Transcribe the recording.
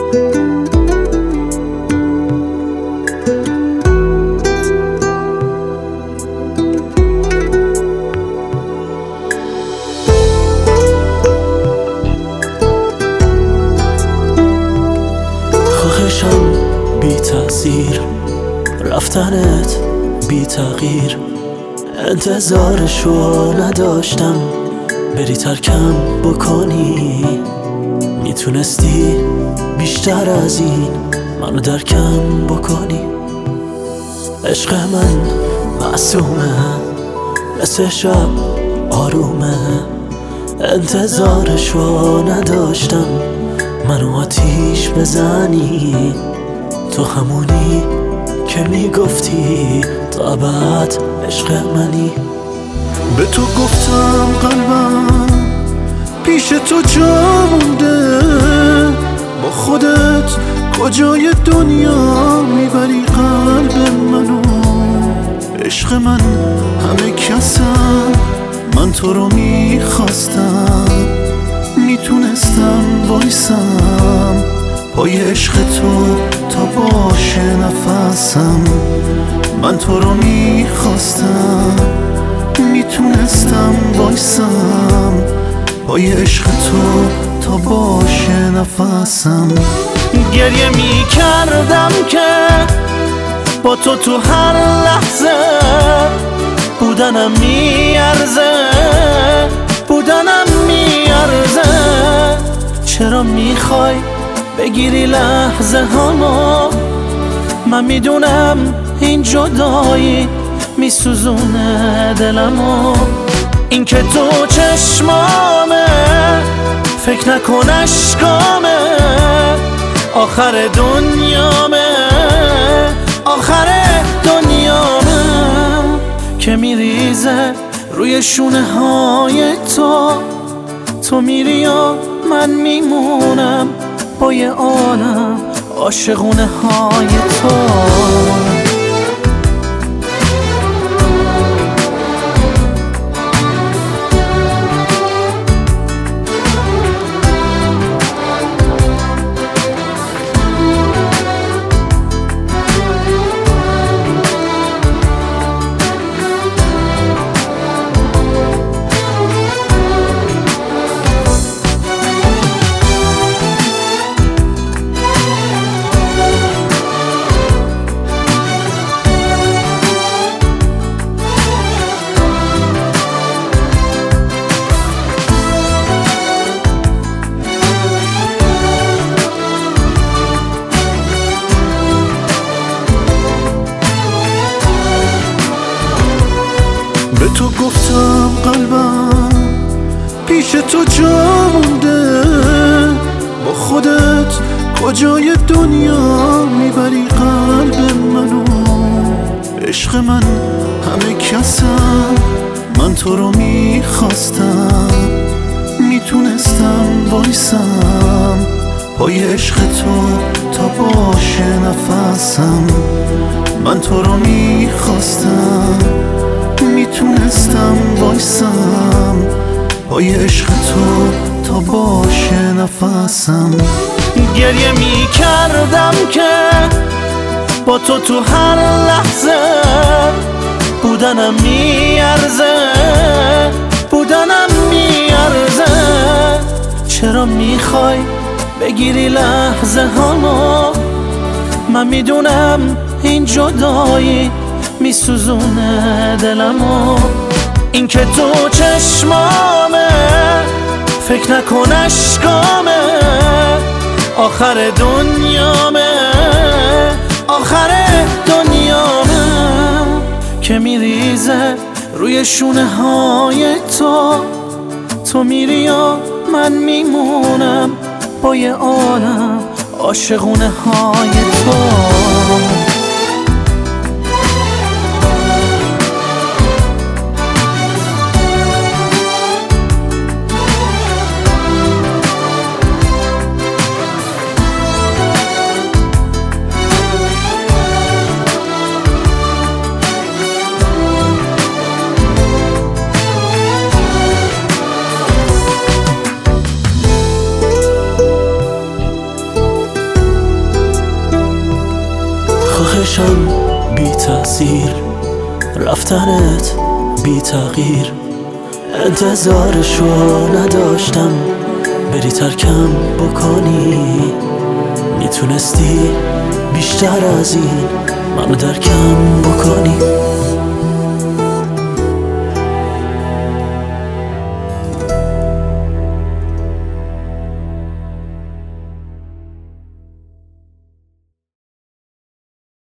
خواهشم بی تأثیر، رفتنت بی تغییر، انتظارشو نداشتم بری ترکم بکنی. میتونستی بیشتر از این منو درکم بکنی. عشق من معصومه، مثل شب آرومه، انتظارشو نداشتم منو آتیش بزنی. تو همونی که میگفتی تا ابد عشق منی. به تو گفتم قلبم پیش تو جا مونده، با خودت کجای دنیا میبری قلب منو. عشق من همه کسم، من تو رو میخواستم، میتونستم وایسم پای عشق تو تا باشه نفسم. من تو رو میخواستم، میتونستم وایسم پای عشق تو تا باشه نفسم. گریه میکردم که با تو تو هر لحظه بودنم میارزه، بودنم میارزه. چرا میخوای بگیری لحظه هامو؟ من میدونم این جدایی میسوزونه دلمو. این که تو چشمامه، فکر نکن اشکامه، آخر دنیامه، آخر دنیامه که میریزه روی شونه های تو. تو میری و من میمونم با یه عالم عاشقونه های تو. به تو گفتم قلبم پیش تو جا مونده، با خودت کجای دنیا میبری قلب منو. عشق من همه کسم، من تو رو میخواستم، میتونستم وایسم پای عشق تو تا باشه نفسم. من تو رو میخواستم، میتونستم وایسم پای عشق تو تا باشه نفسم. گریه میکردم که با تو تو هر لحظه بودنم میارزه، بودنم میارزه. چرا میخوای بگیری لحظه هامو؟ من میدونم این جدایی میسوزونه دلمو. این که تو چشمامه، فکر نکن اشکامه، آخر دنیامه، آخر دنیامه که میریزه روی شونه های تو. تو میری و من میمونم با یه عالم عاشقونه های تو. حرفشم بی تأثیر، رفتنت بی تغییر. انتظارشو نداشتم بری ترکم بکنی، میتونستی بیشتر از این منو درکم بکنی.